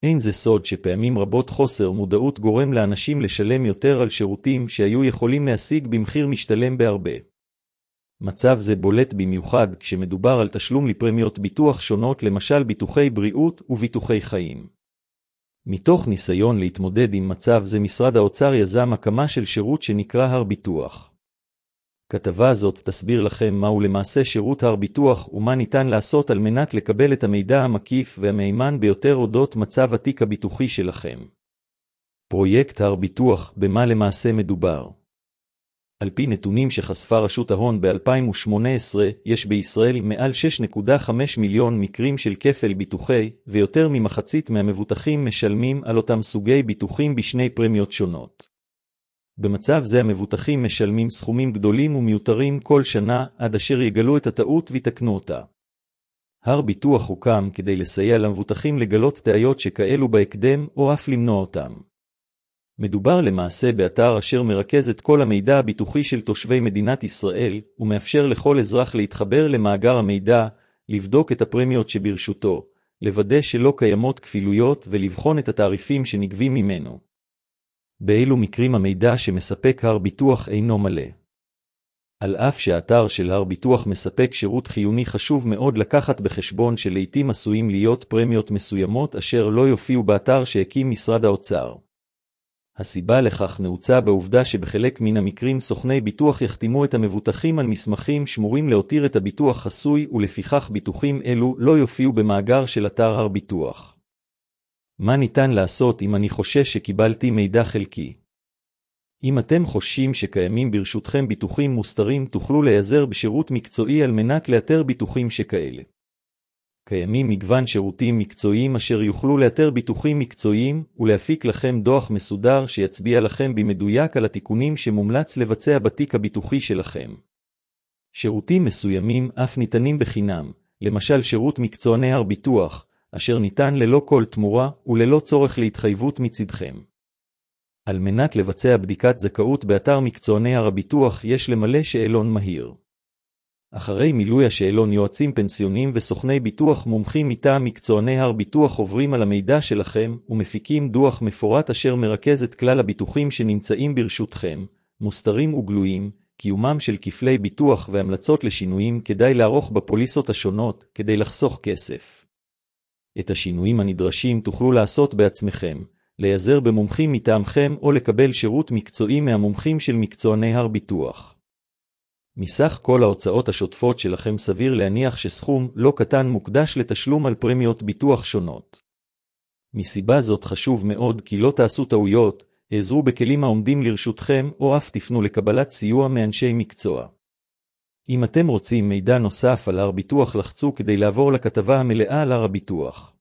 אין זה סוד שפעמים רבות חוסר מודעות גורם לאנשים לשלם יותר על שירותים שהיו יכולים להשיג במחיר משתלם בהרבה. מצב זה בולט במיוחד כשמדובר על תשלום לפרמיות ביטוח שונות, למשל ביטוחי בריאות וביטוחי חיים. מתוך ניסיון להתמודד עם מצב זה, משרד האוצר יזם הקמה של שירות שנקרא הר ביטוח. כתבה זאת תסביר לכם מהו למעשה שירות הר ביטוח ומה ניתן לעשות על מנת לקבל את המידע המקיף והמהימן ביותר אודות מצב התיק הביטוחי שלכם. פרויקט הר ביטוח, במה למעשה מדובר? על פי נתונים שחשפה רשות ההון ב-2018, יש בישראל מעל 6.5 מיליון מקרים של כפל ביטוחי, ויותר ממחצית מהמבוטחים משלמים על אותם סוגי ביטוחים בשני פרמיות שונות. במצב זה המבוטחים משלמים סכומים גדולים ומיותרים כל שנה, עד אשר יגלו את הטעות ויתקנו אותה. הר ביטוח הוקם כדי לסייע למבוטחים לגלות טעויות שכאלו בהקדם, או אף למנוע אותם. מדובר למעשה באתר אשר מרכז את כל המידע הביטוחי של תושבי מדינת ישראל, ומאפשר לכל אזרח להתחבר למאגר המידע, לבדוק את הפרמיות שברשותו, לוודא שלא קיימות כפילויות ולבחון את התעריפים שנגבים ממנו. באילו מקרים המידע שמספק הר ביטוח אינו מלא. על אף שהאתר של הר ביטוח מספק שירות חיוני, חשוב מאוד לקחת בחשבון שלעיתים עשויים להיות פרמיות מסוימות אשר לא יופיעו באתר שהקים משרד האוצר. הסיבה לכך נעוצה בעובדה שבחלק מן המקרים סוכני ביטוח יחתימו את המבוטחים על מסמכים שמורים להותיר את הביטוח חסוי, ולפיכך ביטוחים אלו לא יופיעו במאגר של אתר הר ביטוח. מה ניתן לעשות אם אני חושש שקיבלתי מידע חלקי? אם אתם חוששים שקיימים ברשותכם ביטוחים מוסתרים, תוכלו להיעזר בשירות מקצועי על מנת לאתר ביטוחים שכאלה. קיימים מגוון שירותים מקצועיים אשר יוכלו לאתר ביטוחים מקצועיים ולהפיק לכם דוח מסודר שיצביע לכם במדויק על התיקונים שמומלץ לבצע בתיק הביטוחי שלכם. שירותים מסוימים אף ניתנים בחינם, למשל שירות מקצועני הר ביטוח, אשר ניתן ללא כל תמורה וללא צורך להתחייבות מצדכם. על מנת לבצע בדיקת זכאות באתר מקצועני הר ביטוח יש למלא שאלון מהיר. אחרי מילוי השאלון, יועצים פנסיוניים וסוכני ביטוח מומחים מטעם מקצועני הר ביטוח עוברים על המידע שלכם ומפיקים דוח מפורט אשר מרכז את כלל הביטוחים שנמצאים ברשותכם, מוסתרים וגלויים, קיומם של כפלי ביטוח והמלצות לשינויים כדאי לערוך בפוליסות השונות כדי לחסוך כסף. את השינויים הנדרשים תוכלו לעשות בעצמכם, להיעזר במומחים מטעמכם או לקבל שירות מקצועי מהמומחים של מקצועני הר ביטוח. מסך כל ההוצאות השוטפות שלכם סביר להניח שסכום לא קטן מוקדש לתשלום על פרמיות ביטוח שונות. מסיבה זאת חשוב מאוד כי לא תעשו טעויות, העזרו בכלים העומדים לרשותכם או אף תפנו לקבלת סיוע מאנשי מקצוע. אם אתם רוצים מידע נוסף על הר ביטוח, לחצו כדי לעבור לכתבה המלאה על הר ביטוח.